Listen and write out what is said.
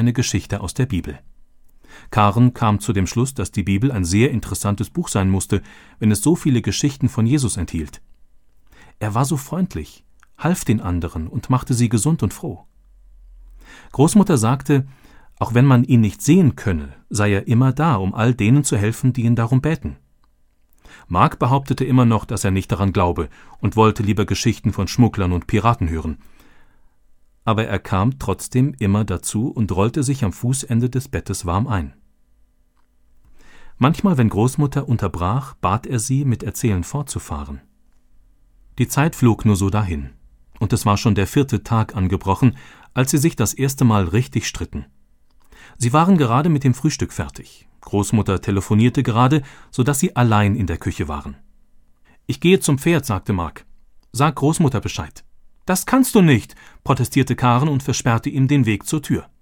eine Geschichte aus der Bibel. Karen kam zu dem Schluss, dass die Bibel ein sehr interessantes Buch sein musste, wenn es so viele Geschichten von Jesus enthielt. Er war so freundlich, half den anderen und machte sie gesund und froh. Großmutter sagte, auch wenn man ihn nicht sehen könne, sei er immer da, um all denen zu helfen, die ihn darum bäten. Mark behauptete immer noch, dass er nicht daran glaube und wollte lieber Geschichten von Schmugglern und Piraten hören. Aber er kam trotzdem immer dazu und rollte sich am Fußende des Bettes warm ein. Manchmal, wenn Großmutter unterbrach, bat er sie, mit Erzählen fortzufahren. Die Zeit flog nur so dahin, und es war schon der 4. Tag angebrochen, als sie sich das erste Mal richtig stritten. Sie waren gerade mit dem Frühstück fertig. Großmutter telefonierte gerade, sodass sie allein in der Küche waren. »Ich gehe zum Pferd«, sagte Mark. »Sag Großmutter Bescheid.« »Das kannst du nicht«, protestierte Karen und versperrte ihm den Weg zur Tür.